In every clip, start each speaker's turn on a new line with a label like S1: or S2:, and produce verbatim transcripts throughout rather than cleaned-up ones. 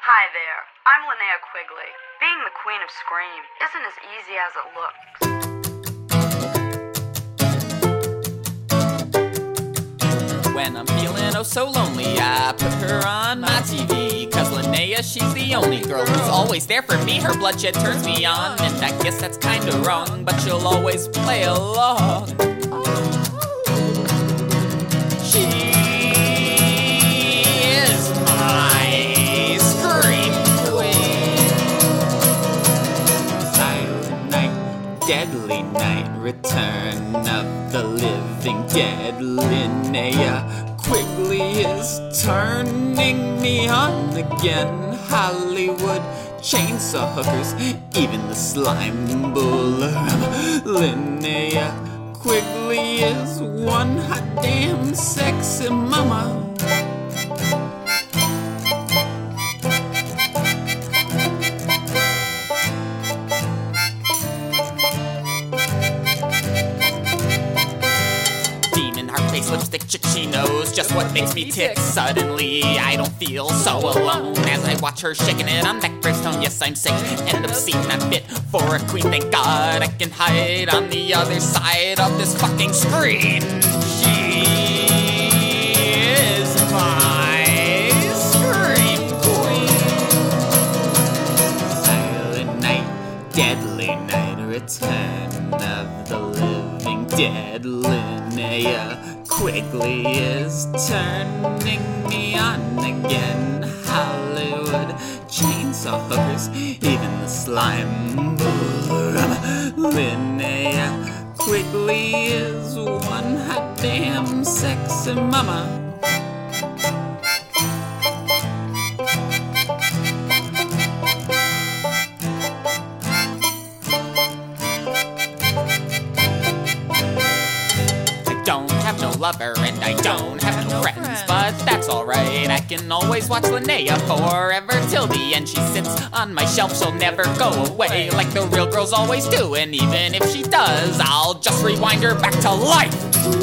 S1: Hi there, I'm Linnea Quigley. Being the queen of Scream isn't as easy as it looks.
S2: When I'm feeling oh so lonely, I put her on my T V. Cause Linnea, she's the only girl who's always there for me. Her bloodshed turns me on, and I guess that's kinda wrong, but she'll always play along. She is my Scream Queen. Silent night, deadly night, return of the living dead. Linnea Quigley is turning me on again. Hollywood chainsaw hookers, even the slime buller. Linnea Quigley is one hot damn sexy mama. Face, lipstick, chick, she knows just what makes me tick. Suddenly, I don't feel so alone as I watch her shaking it on that gravestone. Yes, I'm sick and obscene. I'm fit for a queen. Thank God I can hide on the other side of this fucking screen. She is my Scream Queen. Silent night, deadly night, return of the living dead. Linnea Quigley is turning me on again. Hollywood chainsaw hookers, even the slime buller. Linnea Quigley is one hot damn sexy mama. No lover and I don't have no friends, but that's alright. I can always watch Linnea forever till the end. She sits on my shelf, she'll never go away like the real girls always do. And even if she does, I'll just rewind her back to life.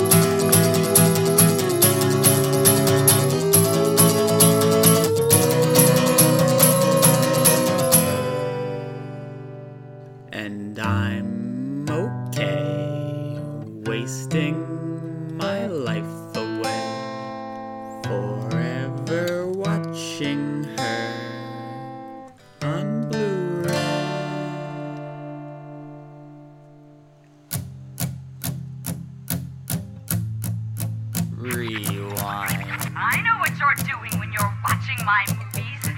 S2: And I'm okay wasting my life away, forever watching her on Blu-ray. Rewind.
S1: I know what you're doing when you're watching my movies.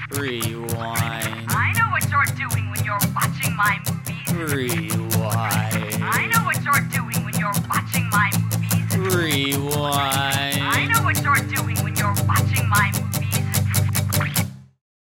S2: Rewind.
S1: I know what you're doing when you're watching my movies.
S2: Rewind.
S1: I know